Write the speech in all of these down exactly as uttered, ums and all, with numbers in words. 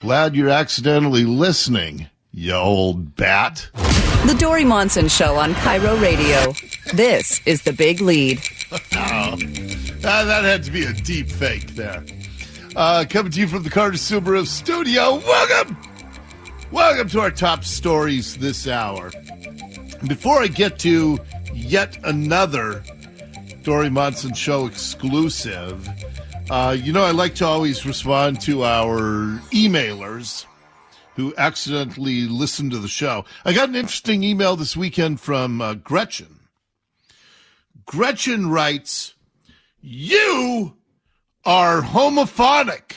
Glad you're accidentally listening, you old bat. The Dory Monson Show on Cairo Radio. This is The Big Lead. Oh, that, that had to be a deep fake there. Uh, coming to you from the Carter Subaru studio. Welcome! Welcome to our top stories this hour. Before I get to yet another Dory Monson Show exclusive, uh, you know, I like to always respond to our emailers who accidentally listen to the show. I got an interesting email this weekend from uh, Gretchen. Gretchen writes, "You are homophonic."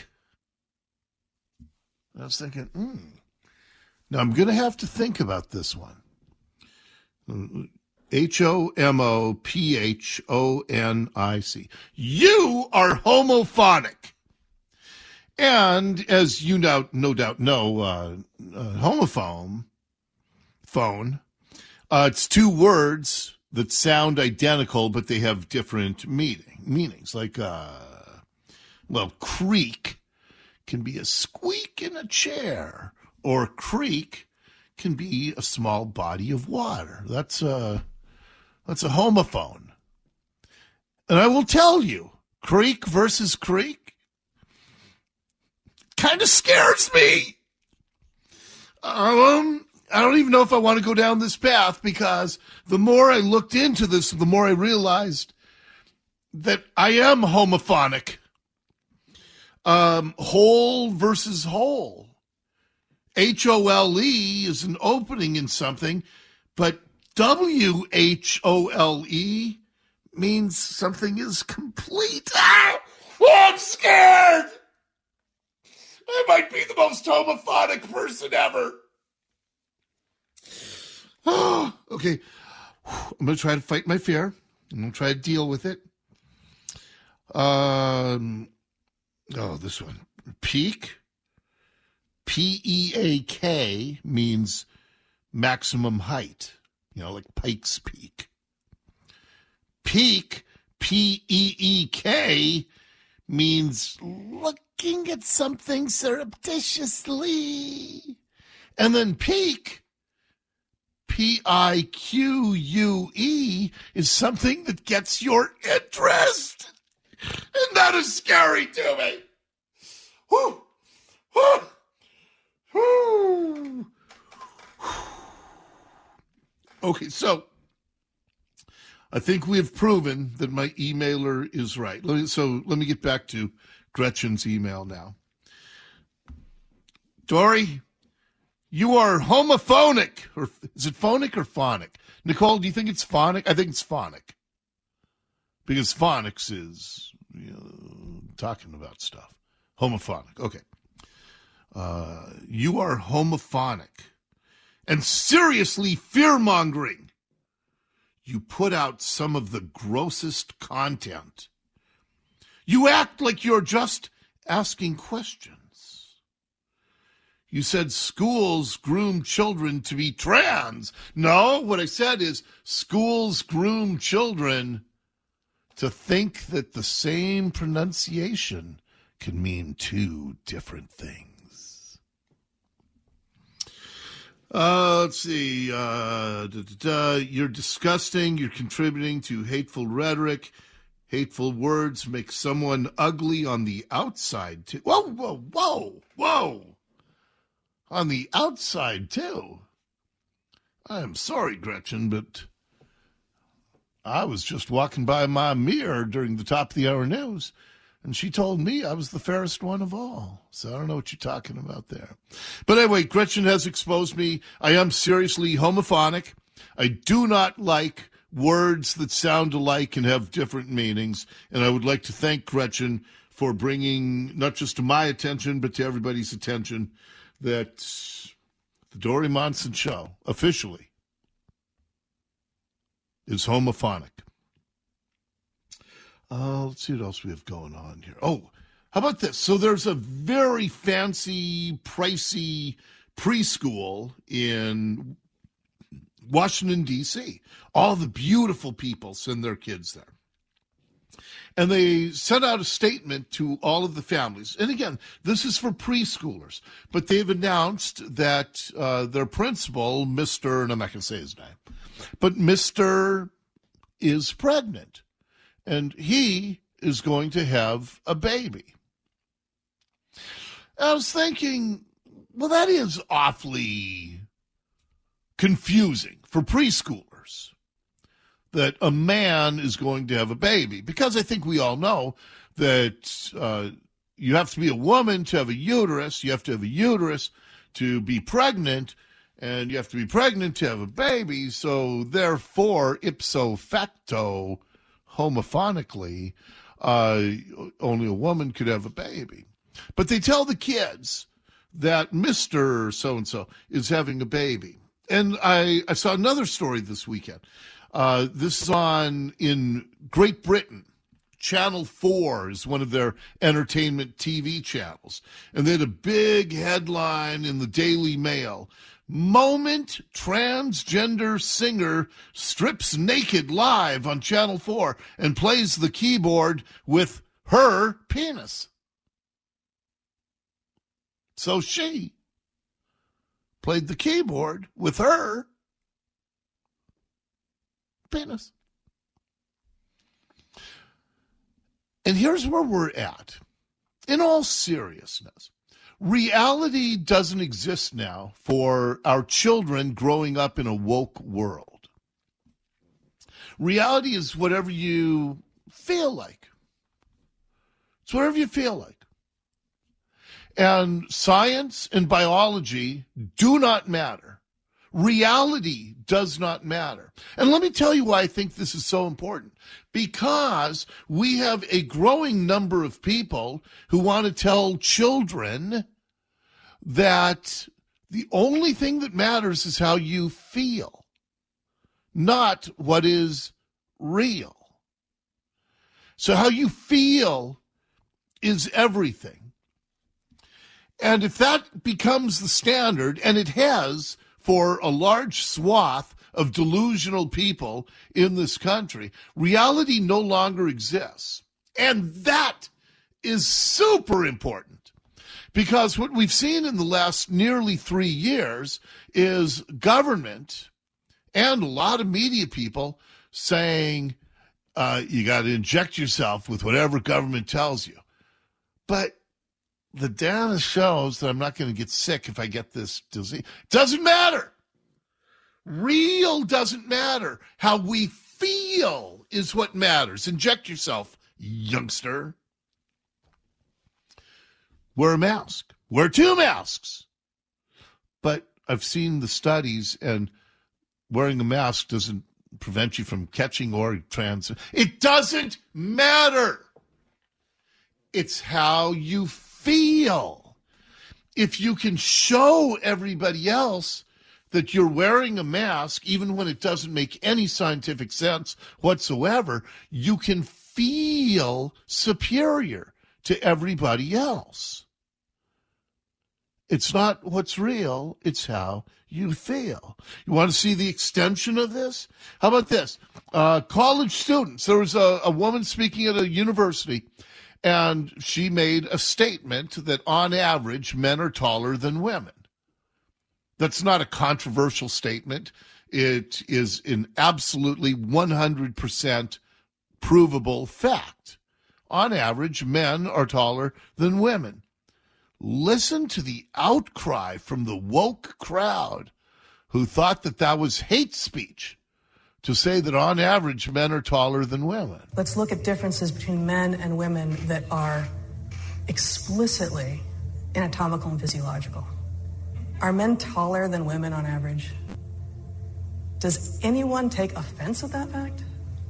I was thinking, hmm. Now I'm going to have to think about this one. H O M O P H O N I C. You are homophonic. And as you now, no doubt know, uh, uh, homophone, phone, uh, it's two words that sound identical, but they have different meaning, meanings. Like, uh, well, creak can be a squeak in a chair, or creek can be a small body of water. That's a, that's a homophone. And I will tell you, creek versus creek kind of scares me. Um, I don't even know if I want to go down this path, because the more I looked into this, the more I realized that I am homophonic. Um, whole versus whole. H O L E is an opening in something, but W H O L E means something is complete. Ah! Oh, I'm scared! I might be the most homophonic person ever. Oh, okay. I'm going to try to fight my fear. I'm going to try to deal with it. Um, oh, this one. Peak. P E A K means maximum height. You know, like Pikes Peak. Peak, P E E K, means looking at something surreptitiously. And then peak, P I Q U E, is something that gets your interest. And that is scary to me. Whew. Whew. Whew. Okay, so I think we have proven that my emailer is right. Let me, so let me get back to Gretchen's email now. Dory, you are homophonic. Or is it phonic or phonic? Nicole, do you think it's phonic? I think it's phonic. Because phonics is, you know, talking about stuff. Homophonic. Okay. Uh, you are homophonic. And seriously fear-mongering. You put out some of the grossest content. You act like you're just asking questions. You said schools groom children to be trans. No, what I said is schools groom children to think that the same pronunciation can mean two different things. Uh, let's see. Uh, da, da, da. You're disgusting. You're contributing to hateful rhetoric. Hateful words make someone ugly on the outside, too. Whoa, whoa, whoa, whoa. On the outside, too. I am sorry, Gretchen, but I was just walking by my mirror during the top of the hour news, and she told me I was the fairest one of all. So I don't know what you're talking about there. But anyway, Gretchen has exposed me. I am seriously homophonic. I do not like words that sound alike and have different meanings. And I would like to thank Gretchen for bringing, not just to my attention, but to everybody's attention, that the Dory Monson Show, officially, is homophonic. Uh, let's see what else we have going on here. Oh, how about this? So there's a very fancy, pricey preschool in Washington, D C All the beautiful people send their kids there. And they sent out a statement to all of the families. And again, this is for preschoolers. But they've announced that uh, their principal, Mister, and I'm not going to say his name, but Mister is pregnant. And he is going to have a baby. I was thinking, well, that is awfully confusing for preschoolers, that a man is going to have a baby. Because I think we all know that uh, you have to be a woman to have a uterus, you have to have a uterus to be pregnant, and you have to be pregnant to have a baby. So therefore, ipso facto, homophonically, uh, only a woman could have a baby. But they tell the kids that Mister So-and-so is having a baby. And I, I saw another story this weekend. Uh, this is on in Great Britain. Channel four is one of their entertainment T V channels. And they had a big headline in the Daily Mail. Moment transgender singer strips naked live on Channel four and plays the keyboard with her penis. So she played the keyboard with her penis. And here's where we're at. In all seriousness, reality doesn't exist now for our children growing up in a woke world. Reality is whatever you feel like. It's whatever you feel like. And science and biology do not matter. Reality does not matter. And let me tell you why I think this is so important. Because we have a growing number of people who want to tell children that the only thing that matters is how you feel, not what is real. So how you feel is everything. And if that becomes the standard, and it has for a large swath of delusional people in this country, reality no longer exists. And that is super important, because what we've seen in the last nearly three years is government and a lot of media people saying uh, you got to inject yourself with whatever government tells you. But the data shows that I'm not going to get sick if I get this disease. Doesn't matter. Real doesn't matter. How we feel is what matters. Inject yourself, youngster. Wear a mask. Wear two masks. But I've seen the studies, and wearing a mask doesn't prevent you from catching or trans. It doesn't matter. It's how you feel. Feel. If you can show everybody else that you're wearing a mask, even when it doesn't make any scientific sense whatsoever, you can feel superior to everybody else. It's not what's real, it's how you feel. You want to see the extension of this? How about this? Uh, college students. There was a, a woman speaking at a university, and she made a statement that on average, men are taller than women. That's not a controversial statement. It is an absolutely one hundred percent provable fact. On average, men are taller than women. Listen to the outcry from the woke crowd who thought that that was hate speech, to say that on average men are taller than women. Let's look at differences between men and women that are explicitly anatomical and physiological. Are men taller than women on average? Does anyone take offense at that fact?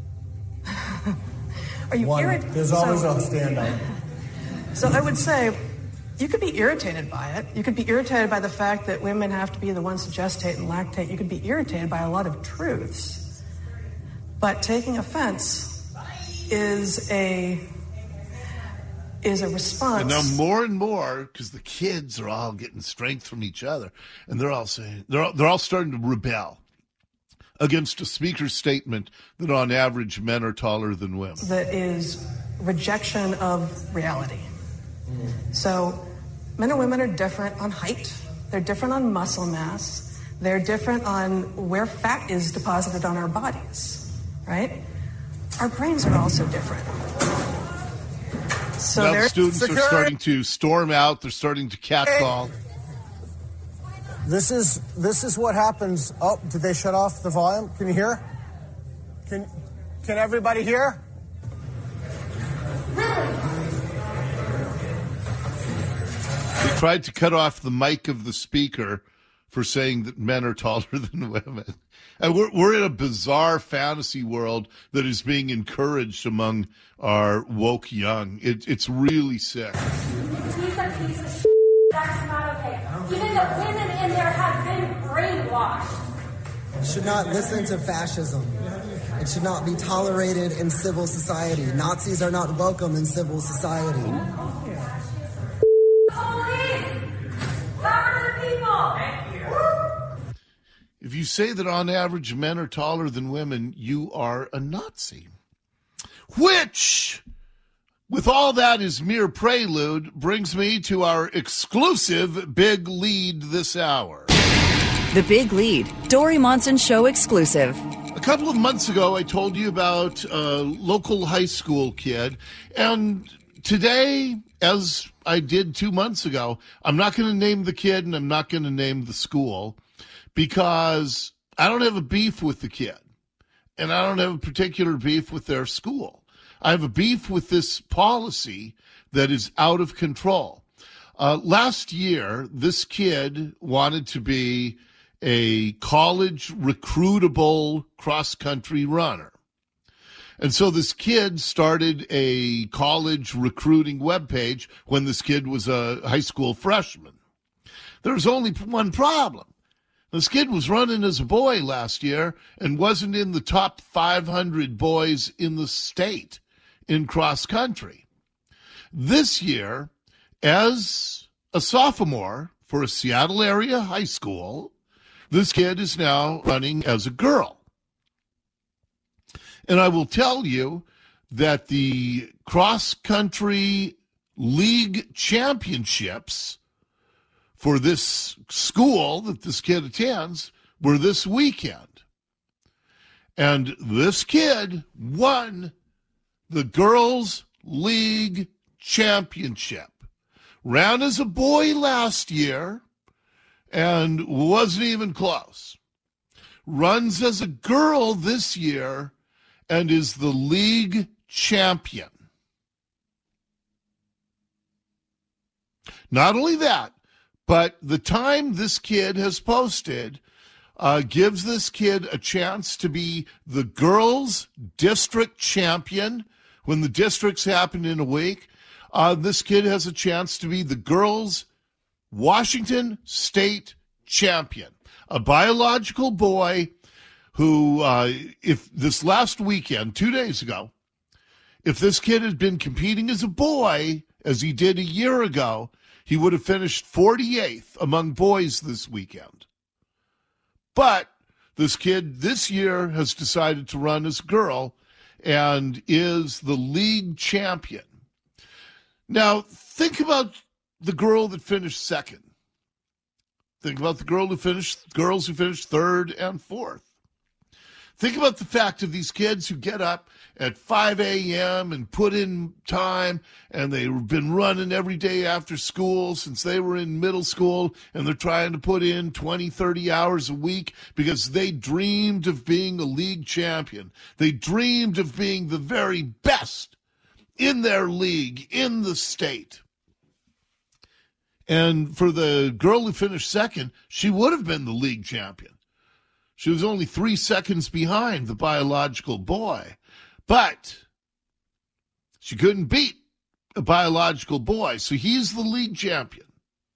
Are you irritated? There's always so, a standout. So I would say you could be irritated by it. You could be irritated by the fact that women have to be the ones to gestate and lactate. You could be irritated by a lot of truths. But taking offense is a is a response. And now more and more, because the kids are all getting strength from each other, and they're all saying they're all, they're all starting to rebel against a speaker's statement that on average men are taller than women? That is rejection of reality. Mm. So men and women are different on height. They're different on muscle mass. They're different on where fat is deposited on our bodies, right? Our brains are also different. So now the students secure. are starting to storm out. They're starting to catcall. This is this is what happens. Oh, did they shut off the volume? Can you hear? Can can everybody hear? They tried to cut off the mic of the speaker for saying that men are taller than women. And we're we're in a bizarre fantasy world that is being encouraged among our woke young. It, it's really sick. He's a piece of shit. That's not okay. Even the women in there have been brainwashed. Should not listen to fascism. It should not be tolerated in civil society. Nazis are not welcome in civil society. Police! Cover the people! If you say that on average men are taller than women, you are a Nazi. Which, with all that is mere prelude, brings me to our exclusive Big Lead this hour. The Big Lead, Dori Monson Show exclusive. A couple of months ago, I told you about a local high school kid, and today, as I did two months ago, I'm not going to name the kid and I'm not going to name the school, because I don't have a beef with the kid, and I don't have a particular beef with their school. I have a beef with this policy that is out of control. Uh, last year, this kid wanted to be a college recruitable cross-country runner. And so this kid started a college recruiting webpage when this kid was a high school freshman. There was only one problem. This kid was running as a boy last year and wasn't in the top five hundred boys in the state in cross country. This year, as a sophomore for a Seattle area high school, this kid is now running as a girl. And I will tell you that the cross country league championships for this school that this kid attends were this weekend. And this kid won the girls' league championship. Ran as a boy last year and wasn't even close. Runs as a girl this year and is the league champion. Not only that, but the time this kid has posted uh, gives this kid a chance to be the girls' district champion when the districts happen in a week. Uh, this kid has a chance to be the girls' Washington State champion. A biological boy who, uh, if this last weekend, two days ago, if this kid had been competing as a boy, as he did a year ago, he would have finished forty-eighth among boys this weekend. But this kid this year has decided to run as a girl and is the league champion. Now, think about the girl that finished second. Think about the girl who finished, girls who finished third and fourth. Think about the fact of these kids who get up at five a.m. and put in time, and they've been running every day after school since they were in middle school, and they're trying to put in twenty, thirty hours a week because they dreamed of being a league champion. They dreamed of being the very best in their league, in the state. And for the girl who finished second, she would have been the league champion. She was only three seconds behind the biological boy. But she couldn't beat a biological boy, so he's the league champion.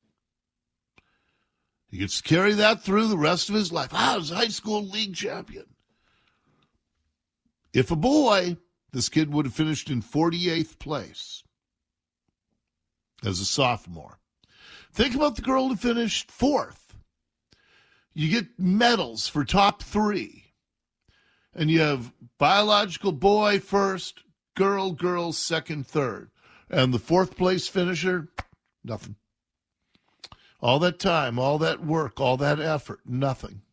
He gets to carry that through the rest of his life. Ah, he's a high school league champion. If a boy, this kid would have finished in forty-eighth place as a sophomore. Think about the girl who finished fourth. You get medals for top three. and you have biological boy first, girl, girl second, third. And the fourth place finisher, nothing. All that time, all that work, all that effort, nothing.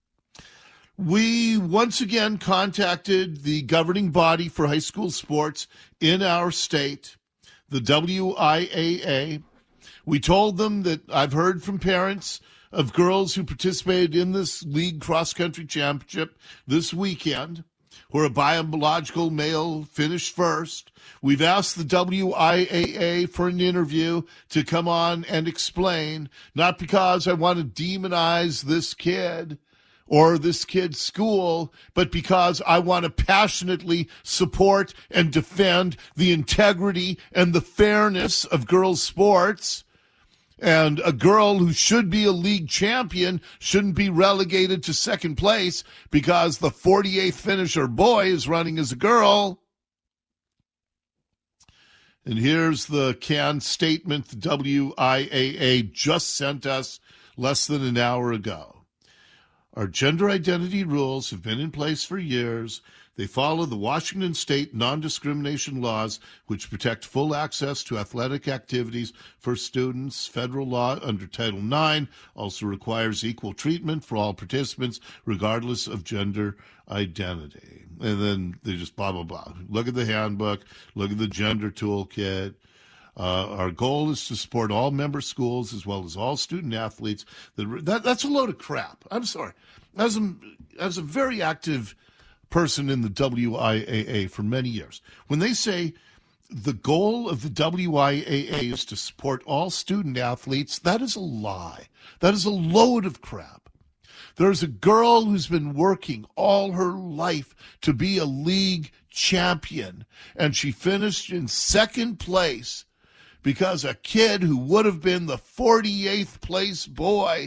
We once again contacted the governing body for high school sports in our state, the W I A A. We told them that I've heard from parents of girls who participated in this league cross-country championship this weekend, where a biological male finished first. We've asked the W I A A for an interview to come on and explain, not because I want to demonize this kid or this kid's school, but because I want to passionately support and defend the integrity and the fairness of girls' sports. And a girl who should be a league champion shouldn't be relegated to second place because the forty-eighth finisher boy is running as a girl. And here's the canned statement the W I A A just sent us less than an hour ago. Our gender identity rules have been in place for years. They follow the Washington state non-discrimination laws, which protect full access to athletic activities for students. Federal law under Title nine also requires equal treatment for all participants, regardless of gender identity. And then they just blah, blah, blah. Look at the handbook. Look at the gender toolkit. Uh, our goal is to support all member schools as well as all student athletes. That, that, that's a load of crap. I'm sorry. As a, as a very active person in the W I A A for many years, when they say the goal of the W I A A is to support all student athletes, that is a lie. That is a load of crap. There's a girl who's been working all her life to be a league champion, and she finished in second place because a kid who would have been the forty-eighth place boy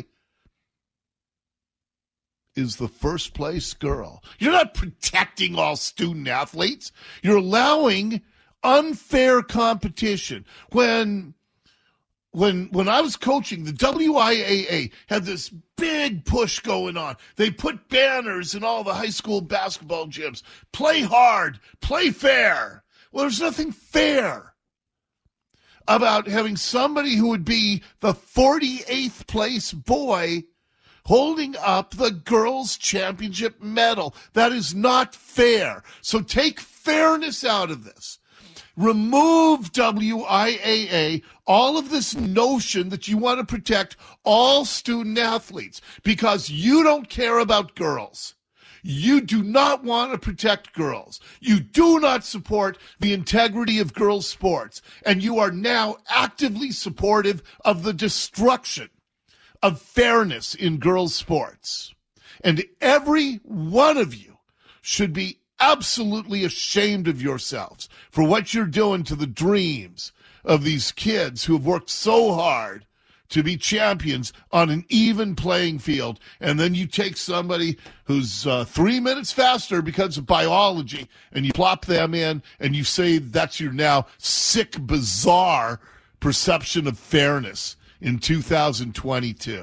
is the first place girl. You're not protecting all student athletes. You're allowing unfair competition. When when when I was coaching, the W I A A had this big push going on. They put banners in all the high school basketball gyms. Play hard, play fair. Well, there's nothing fair about having somebody who would be the forty-eighth place boy holding up the girls' championship medal. That is not fair. So take fairness out of this. Remove W I A A, all of this notion that you want to protect all student athletes because you don't care about girls. You do not want to protect girls. You do not support the integrity of girls' sports. And you are now actively supportive of the destruction of fairness in girls' sports. And every one of you should be absolutely ashamed of yourselves for what you're doing to the dreams of these kids who have worked so hard to be champions on an even playing field. And then you take somebody who's uh, three minutes faster because of biology and you plop them in and you say that's your now sick, bizarre perception of fairness in two thousand twenty-two.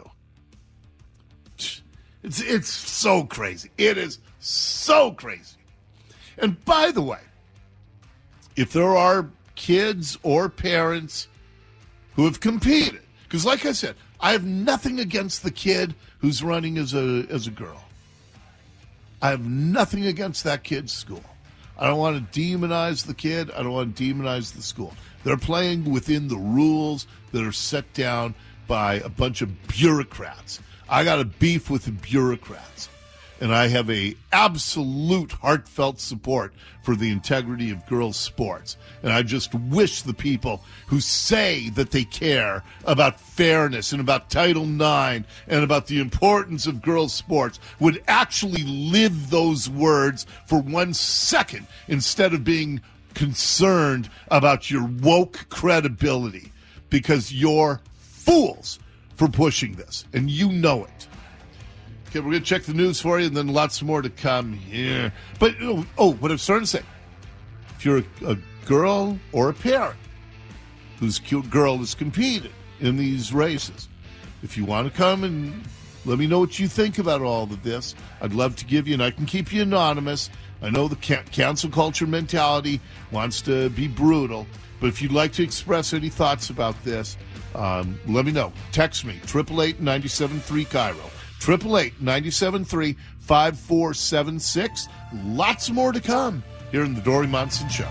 It's, it's so crazy. It is so crazy. And by the way, if there are kids or parents who have competed, because like I said, I have nothing against the kid who's running as a as a girl. I have nothing against that kid's school. I don't want to demonize the kid. I don't want to demonize the school. They're playing within the rules that are set down by a bunch of bureaucrats. I got a beef with the bureaucrats. And I have a absolute heartfelt support for the integrity of girls' sports. And I just wish the people who say that they care about fairness and about Title nine and about the importance of girls' sports would actually live those words for one second instead of being concerned about your woke credibility, because you're fools for pushing this, and you know it. Okay, we're going to check the news for you, and then lots more to come here. But, oh, oh what I'm starting to say, if you're a, a girl or a parent whose cute girl has competed in these races, if you want to come and Let me know what you think about all of this. I'd love to give you, and I can keep you anonymous. I know the can- cancel culture mentality wants to be brutal, but if you'd like to express any thoughts about this, um, let me know. Text me, eight eight eight, nine seven three, Cairo. eight eight eight, nine seven three, five four seven six. Lots more to come here in the Dori Monson Show.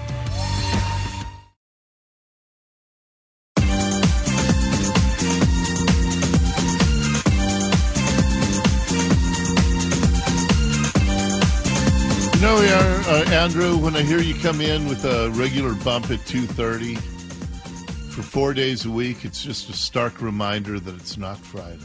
You know, uh, Andrew, when I hear you come in with a regular bump at two thirty for four days a week, it's just a stark reminder that it's not Friday.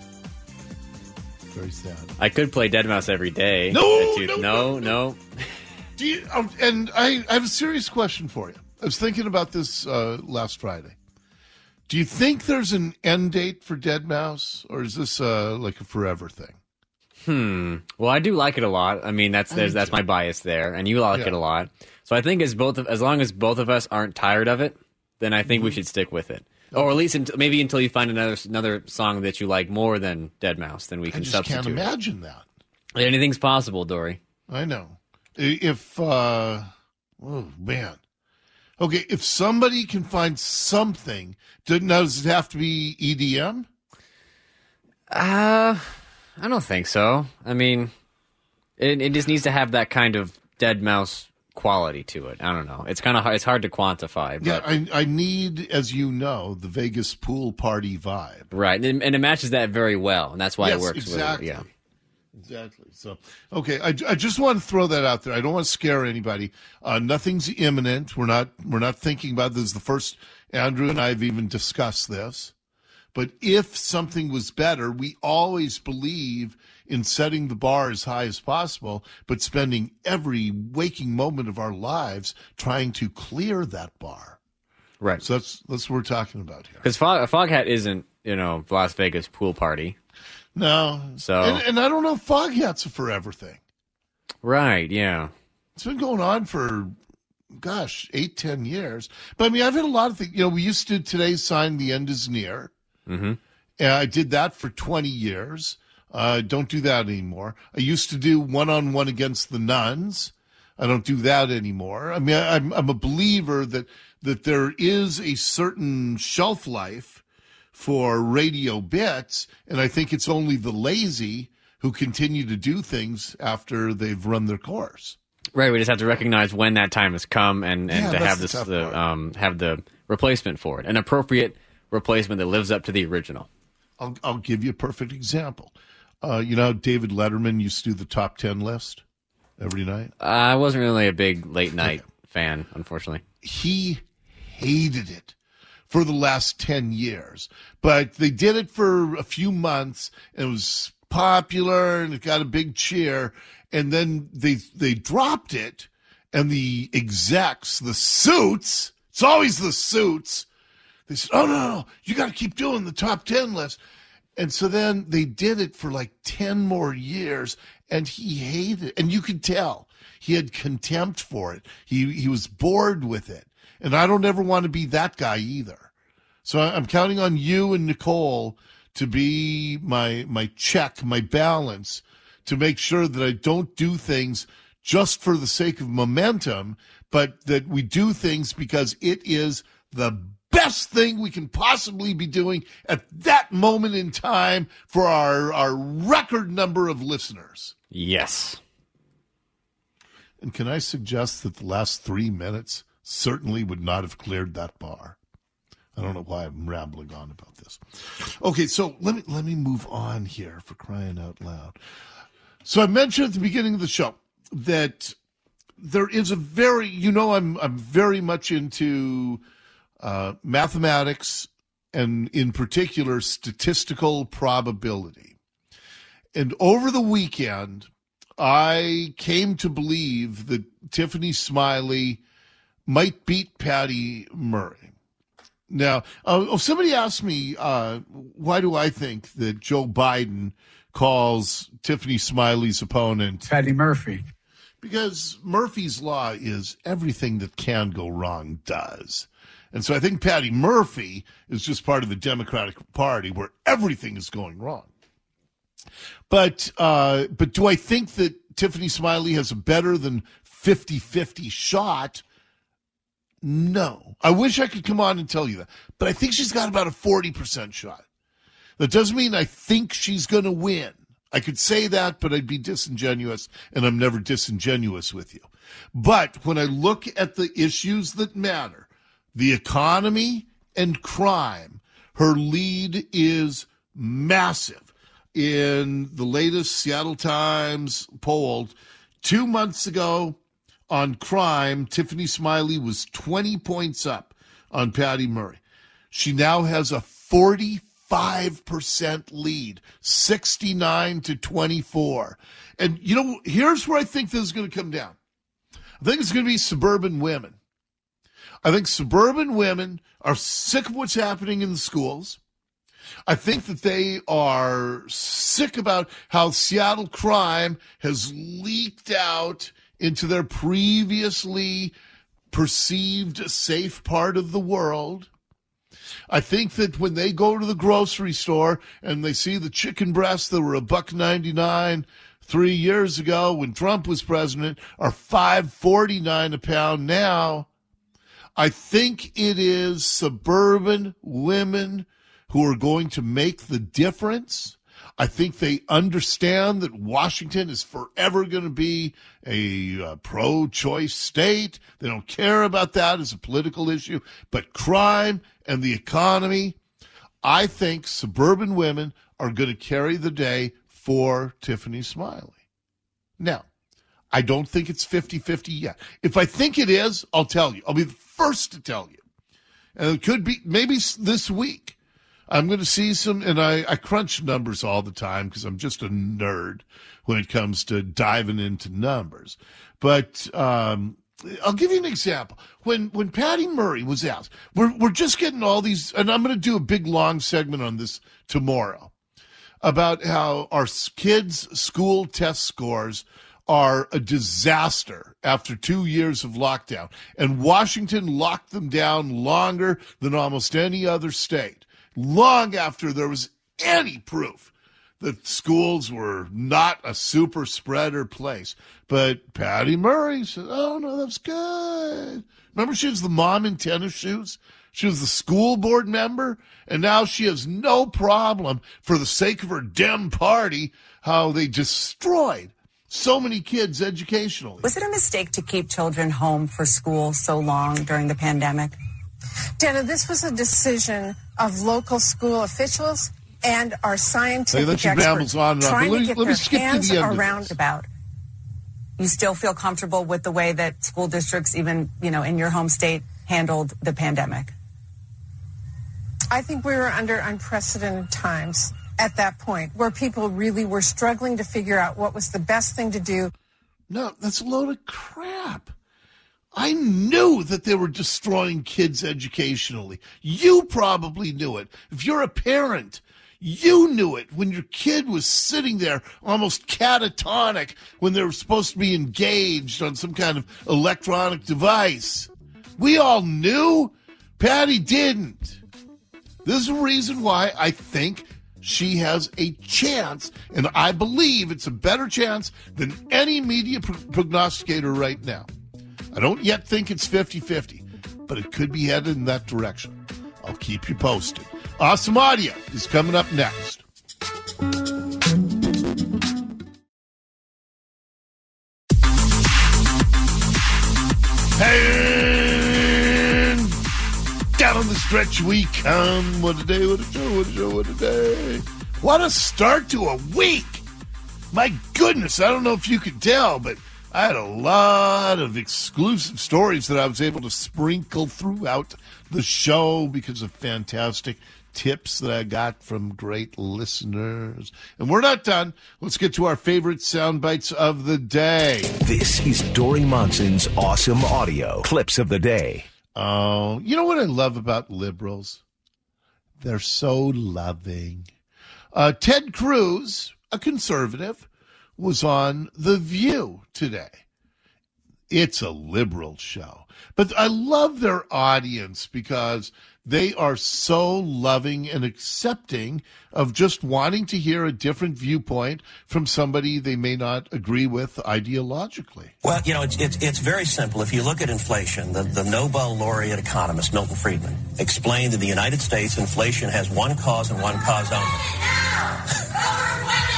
Very sad. I could play Dead Mouse every day. No, you, no, no, no, no. Do you, um, and I, I have a serious question for you. I was thinking about this uh, last Friday. Do you think there's an end date for Dead Mouse, or is this uh, like a forever thing? Hmm. Well, I do like it a lot. I mean, that's there's, that's my bias there, and you like Yeah. it a lot. So I think as both of, as long as both of us aren't tired of it, then I think mm-hmm. we should stick with it. Or at least until, maybe until you find another another song that you like more than Dead Mouse, then we can I just substitute. can't imagine that. Anything's possible, Dory. I know. If, uh, oh, man. Okay, if somebody can find something, does it have to be E D M? Uh, I don't think so. I mean, it, it just needs to have that kind of Dead Mouse quality to it. I don't know. It's kind of hard, it's hard to quantify. But... Yeah, I, I need, as you know, the Vegas pool party vibe. Right, and, and it matches that very well, and that's why yes, it works. Exactly. With it. Yeah. Exactly. So, okay, I, I just want to throw that out there. I don't want to scare anybody. Uh, nothing's imminent. We're not we're not thinking about this. This is the first Andrew and I have even discussed this. But if something was better, we always believe in setting the bar as high as possible, but spending every waking moment of our lives trying to clear that bar. Right. So that's that's what we're talking about here. Because Fog, Foghat isn't, you know, Las Vegas pool party. No. So and, and I don't know if Foghat's a forever thing. Right, yeah. It's been going on for, gosh, eight, ten years. But, I mean, I've had a lot of things. You know, we used to Today's Sign, The End Is Near. Mm-hmm. And I did that for twenty years. I uh, don't do that anymore. I used to do One-on-One Against the Nuns. I don't do that anymore. I mean, I, I'm, I'm a believer that, that there is a certain shelf life for radio bits, and I think it's only the lazy who continue to do things after they've run their course. Right, we just have to recognize when that time has come and, and Yeah, to have that's this the the, tough part. um have the replacement for it, an appropriate replacement that lives up to the original. I'll, I'll give you a perfect example. Uh, you know how David Letterman used to do the top ten list every night? I wasn't really a big late night fan, unfortunately. He hated it for the last ten years. But they did it for a few months, and it was popular, and it got a big cheer. And then they they dropped it, and the execs, the suits, it's always the suits, they said, oh, no, no, you got to keep doing the top ten list. And so then they did it for like ten more years, and he hated it. And you could tell he had contempt for it. He he was bored with it. And I don't ever want to be that guy either. So I'm counting on you and Nicole to be my my check, my balance, to make sure that I don't do things just for the sake of momentum, but that we do things because it is the best thing we can possibly be doing at that moment in time for our, our record number of listeners. Yes. And can I suggest that the last three minutes certainly would not have cleared that bar? I don't know why I'm rambling on about this. Okay, so let me let me move on here, for crying out loud. So I mentioned at the beginning of the show that there is a very, you know, I'm I'm very much into uh, mathematics and in particular statistical probability. And over the weekend, I came to believe that Tiffany Smiley might beat Patty Murray. Now, uh, if somebody asked me, uh, why do I think that Joe Biden calls Tiffany Smiley's opponent Patty Murphy? Because Murphy's Law is everything that can go wrong does. And so I think Patty Murphy is just part of the Democratic Party where everything is going wrong. But uh, but do I think that Tiffany Smiley has a better than fifty-fifty shot? No. I wish I could come on and tell you that. But I think she's got about a forty percent shot. That doesn't mean I think she's going to win. I could say that, but I'd be disingenuous, and I'm never disingenuous with you. But when I look at the issues that matter, the economy and crime, her lead is massive. In the latest Seattle Times poll, two months ago on crime, Tiffany Smiley was twenty points up on Patty Murray. She now has a forty-five percent lead, sixty-nine to twenty-four. And, you know, here's where I think this is going to come down. I think it's going to be suburban women. I think suburban women are sick of what's happening in the schools. I think that they are sick about how Seattle crime has leaked out into their previously perceived safe part of the world. I think that when they go to the grocery store and they see the chicken breasts that were a buck ninety-nine three years ago when Trump was president are five forty-nine a pound now, I think it is suburban women who are going to make the difference. I think they understand that Washington is forever going to be a uh, pro-choice state. They don't care about that as a political issue. But crime and the economy, I think suburban women are going to carry the day for Tiffany Smiley. Now, I don't think it's fifty-fifty yet. If I think it is, I'll tell you. I'll be the first to tell you. And it could be maybe this week. I'm going to see some, and I, I crunch numbers all the time because I'm just a nerd when it comes to diving into numbers. But um, I'll give you an example. When when Patty Murray was asked, we're we're just getting all these, and I'm going to do a big long segment on this tomorrow about how our kids' school test scores are a disaster after two years of lockdown, and Washington locked them down longer than almost any other state. Long after there was any proof that schools were not a super spreader place. But Patty Murray said, oh, no, that's good. Remember, she was the mom in tennis shoes? She was the school board member, and now she has no problem, for the sake of her Dem party, how they destroyed so many kids educationally. Was it a mistake to keep children home for school so long during the pandemic? Dana, this was a decision of local school officials and our scientific hey, experts rambles on and on. trying Let me, to get let me their skip hands to the end around of this. About. You still feel comfortable with the way that school districts, even, you know, in your home state, handled the pandemic? I think we were under unprecedented times at that point where people really were struggling to figure out what was the best thing to do. No, that's a load of crap. I knew that they were destroying kids educationally. You probably knew it. If you're a parent, you knew it when your kid was sitting there almost catatonic when they were supposed to be engaged on some kind of electronic device. We all knew. Patty didn't. This is a reason why I think she has a chance, and I believe it's a better chance than any media prognosticator right now. I don't yet think it's fifty-fifty, but it could be headed in that direction. I'll keep you posted. Awesome Audio is coming up next. And down the stretch we come. What a day, what a show, what a show, what a day. What a start to a week. My goodness, I don't know if you could tell, but I had a lot of exclusive stories that I was able to sprinkle throughout the show because of fantastic tips that I got from great listeners. And we're not done. Let's get to our favorite sound bites of the day. This is Dori Monson's Awesome Audio Clips of the Day. Oh, you know what I love about liberals? They're so loving. Uh, Ted Cruz, a conservative, was on The View today. It's a liberal show. But I love their audience because they are so loving and accepting of just wanting to hear a different viewpoint from somebody they may not agree with ideologically. Well, you know, it's, it's, it's very simple. If you look at inflation, the, the Nobel laureate economist, Milton Friedman, explained that in the United States, inflation has one cause and one cause only.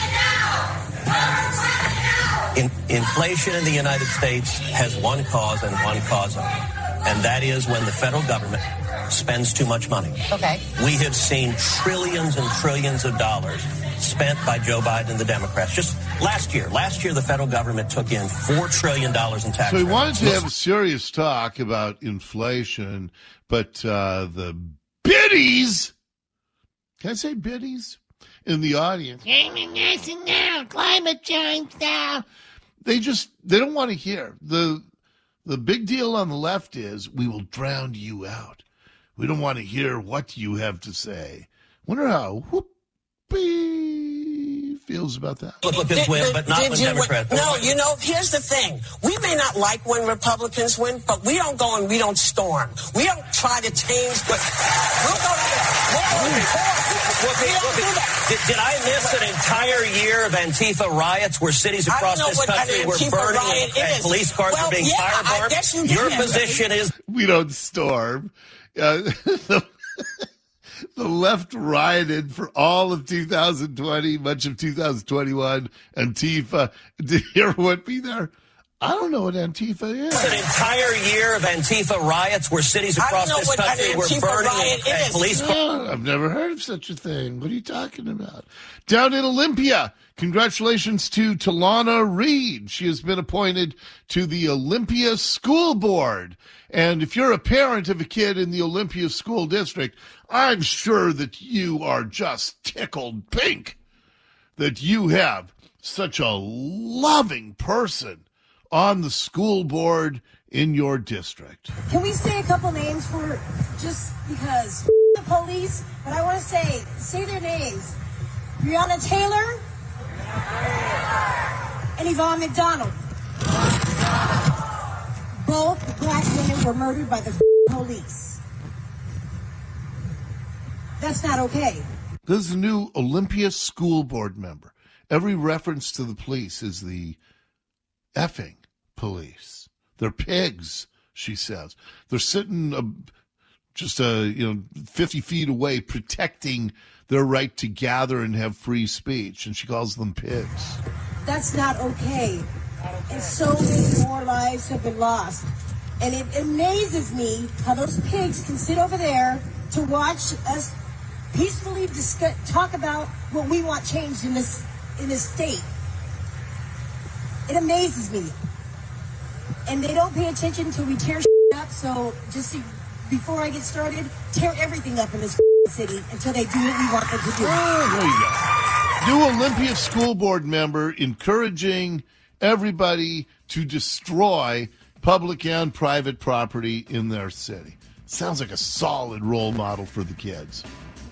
In, inflation in the United States has one cause and one cause only, and that is when the federal government spends too much money. Okay. We have seen trillions and trillions of dollars spent by Joe Biden and the Democrats. Just last year, last year the federal government took in four trillion dollars in tax So he revenue. wanted to have a serious talk about inflation, but uh, the biddies, can I say biddies? In the audience, now, climate change now. They just, they don't want to hear. The The big deal on the left is we will drown you out. We don't want to hear what you have to say. Wonder how Whoopi feels about that. Look, look, this win, but not when Democrats. No, you know, here's the thing. We may not like when Republicans win, but we don't go and we don't storm. We don't try to change, but we'll go to Did, did I miss an entire year of Antifa riots where cities across this country were burning and, and police cars well, were being yeah, firebombed? I guess you did. Your position is we don't storm. Uh, the, the left rioted for all of two thousand twenty, much of two thousand twenty-one. Antifa. Did everyone be there? I don't know what Antifa is. An entire year of Antifa riots where cities across this country were burning and, and police cars. Oh, I've never heard of such a thing. What are you talking about? Down in Olympia, congratulations to Talana Reed. She has been appointed to the Olympia School Board. And if you're a parent of a kid in the Olympia School District, I'm sure that you are just tickled pink that you have such a loving person on the school board in your district. Can we say a couple names for, just because the police, but I want to say, say their names. Breonna Taylor and Yvonne McDonald. Both black women were murdered by the police. That's not okay. This is a new Olympia school board member. Every reference to the police is the effing police. They're pigs, she says. They're sitting uh, just uh, you know fifty feet away protecting their right to gather and have free speech, and she calls them pigs. That's not okay. And so many more lives have been lost. And it amazes me how those pigs can sit over there to watch us peacefully discuss, talk about what we want changed in this in this state. It amazes me. And they don't pay attention until we tear shit up. So just see, before I get started, tear everything up in this city until they do what we want them to do. Oh, there you go. New Olympia school board member encouraging everybody to destroy public and private property in their city. Sounds like a solid role model for the kids.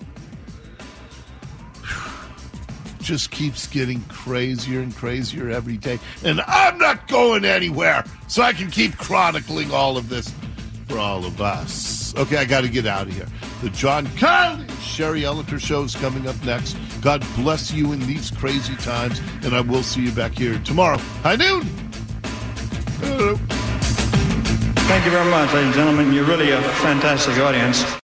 Just keeps getting crazier and crazier every day. And I'm not going anywhere, so I can keep chronicling all of this for all of us. Okay, I got to get out of here. The John Conley Sherry Elliker show is coming up next. God bless you in these crazy times, and I will see you back here tomorrow. High noon. Hello. Thank you very much, ladies and gentlemen. You're really a fantastic audience.